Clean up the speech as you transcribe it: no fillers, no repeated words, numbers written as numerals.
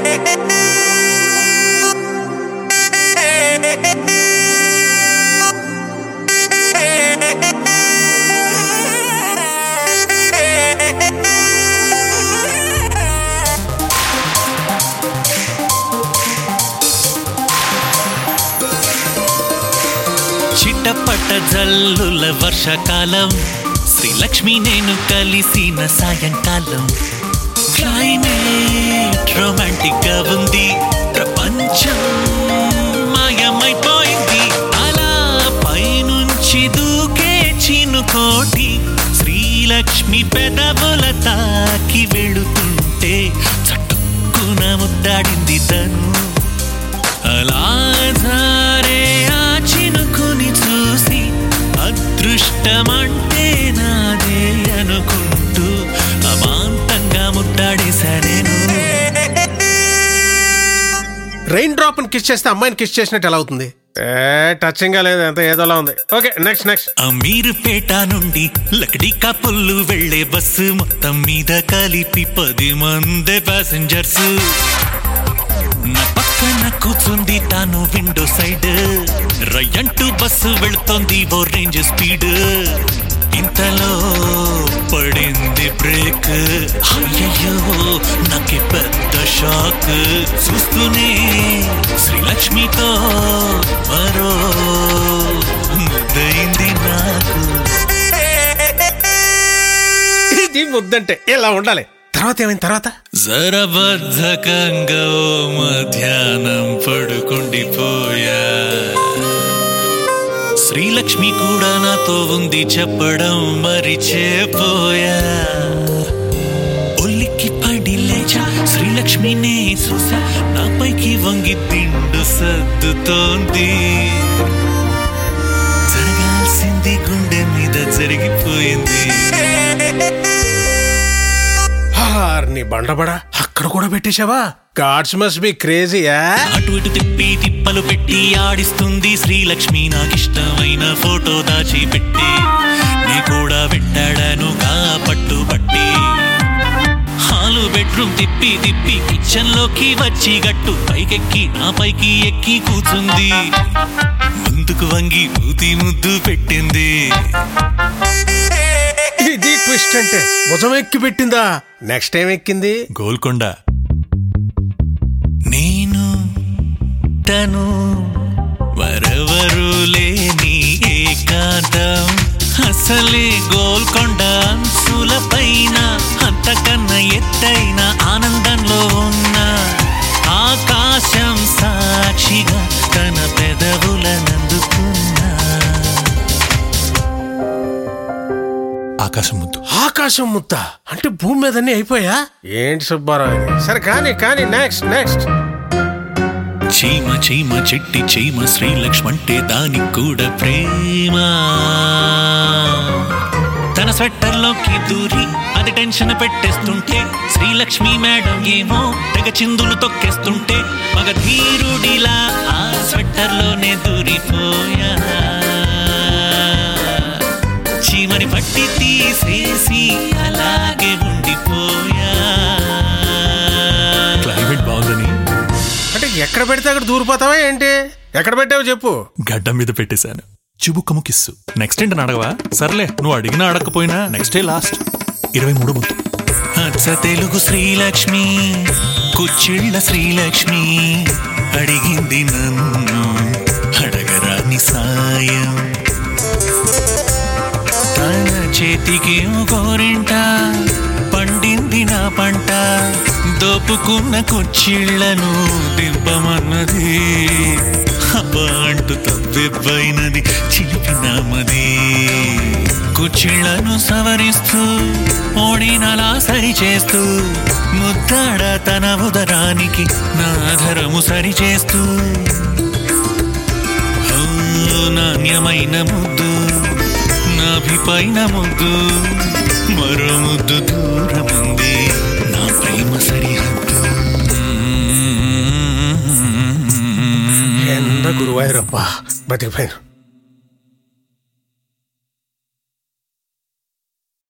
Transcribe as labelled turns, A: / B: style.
A: చిట్టపట్ట జల్లుల వర్షాకాలం, శ్రీలక్ష్మి నేను కలిసిన సాయంకాలం. క్లైమేట్ రొమాంటిక్ గా ఉంది, ప్రపంచం మాయమైపోయింది. అలా పైనుంచి దూకే చినుకోటి శ్రీలక్ష్మి పెదవుల తాకి వెళుతుంటే చట్టుకున ముద్దాడింది తను. అలా జారే ఆ చినుకుని చూసి అదృష్టమంటే నాదే అనుకుంటూ అమాంతంగా ముద్దాడేశా నేను.
B: రెయిన్ డ్రాప్ కిస్ చేస్తే అమ్మాయిని కిస్ చేసినట్టు ఎలా అవుతుంది? టచింగ్ గా లేదు, ఎంత ఏదోలా ఉంది. Okay, next.
A: అమీర్పేట నుండి లక్డీకా పుల్లు వెళ్లే బస్సు మొత్తం మీద కలిపి 10 మంది ప్యాసింజర్స్. నా పక్కన కూర్చుంది తాను విండో సైడ్, రయ్యంటూ బస్సు వెళుతోంది ఓ రేంజ్ స్పీడ్. ఇంతలో పడింది బ్రేక్, అయ్యయ్యో నాకే పెద్ద షాక్. చూస్తూనే శ్రీలక్ష్మితో మరో ముద్దయింది నాకు.
B: ఇది ముద్దంటే ఇలా ఉండాలి. తర్వాత ఏమైంది? తర్వాత
A: జరబద్ధకంగా మధ్యాహ్నం పడుకుండిపోయా. శ్రీలక్ష్మి కూడా నాతో ఉంది చెప్పడం మరిచేపోయా. ఒల్లికి పడి లేచా, శ్రీలక్ష్మినే చూసా, నాపైకి వంగి తిండు సర్దుతోంది. జరగాల్సింది గుండె మీద జరిగిపోయింది.
B: నీ బండబడా అక్కడ కూడా పెట్టేశావా? గాడ్స్ మస్ట్ బి క్రేజీయా.
A: అటు ఇటు తిప్పి తిప్పలు పెట్టి ఆడిస్తుంది శ్రీలక్ష్మి. నాకిష్టమైన ఫోటో దాచి పెట్టి నీ కూడా పెట్టాడాను గా పట్టుబట్టి. హాలు బెడ్రూమ్ తిప్పి తిప్పి కిచెన్ లోకి వచ్చి గట్టు పైకెక్కి నా పైకి ఎక్కి కూర్చుంది. ముందుకు వంగి మూతి ముద్దు పెట్టింది.
B: ఇది ట్విస్ట్ అంటే భుజం ఎక్కి పెట్టిందా? నెక్స్ట్ టైం ఎక్కింది
A: గోల్కొండ. నేను తను వరెవరు లేని ఏకాంతం, అసలే గోల్కొండ అంచుల పైన అంతకన్నా ఎత్తైన ఆనందంలో ఉన్న ఆకాశం సాక్షిగా తన పెదవులనందుకున్నా.
B: ఆకాశం ముద్ద అంటే భూమి మీదన్నీ అయిపోయా? ఏంటి సుబ్బారావు ఇది? సరే కానీ నెక్స్ట్.
A: చీమ చీమ చెట్టి చీమ శ్రీలక్ష్మి అంటే దానికి కూడా ప్రేమ. తన స్వెట్టర్లోకి దూరి అది టెన్షన్ పెట్టేస్తుంటే శ్రీలక్ష్మి మేడం ఏమో తెగ చిందులు తొక్కేస్తుంటే మగ ధీరుడిలా ఆ స్వెట్టర్లోనే దూరిపోయా. చీమని పట్టి తీసేసి అలాగే ఉండిపోయా. క్లైమేట్ బాగుందని
B: అంటే ఎక్కడ పెడితే అక్కడ దూరిపోతావా ఏంటి? ఎక్కడ పెట్టావు చెప్పు.
A: గడ్డం మీద పెట్టేశాను. చుబుక్కము కిస్సు. నెక్స్ట్ ఏంటని అడగవా? సర్లే, నువ్వు అడిగినా అడగకపోయినా నెక్స్టే లాస్ట్. 23 ముద్దు. అచ్చ తెలుగు శ్రీలక్ష్మి, కుచ్చిళ్ళ శ్రీలక్ష్మి అడిగింది నన్ను అడగరాని సాయం. తన చేతికి గోరింట పండింది నా పంట, దోపుకున్న కుచ్చిళ్లను దిబ్బమన్నది. అబ్బా అంటూ తవ్వెబ్బైనది చిలిపినామది. కుచ్చిళ్లను సవరిస్తూ ఓడినలా సరిచేస్తూ ముద్దాడ తన ఉదరానికి నాధరము సరిచేస్తూ నాణ్యమైన ముద్దు నాభిపైన ముద్దు, మరో ముద్దు దూరముంది నా ప్రేమ సరిహద్దు.
B: ఎంత గురువాయూరప్ప బతికిపోయాను.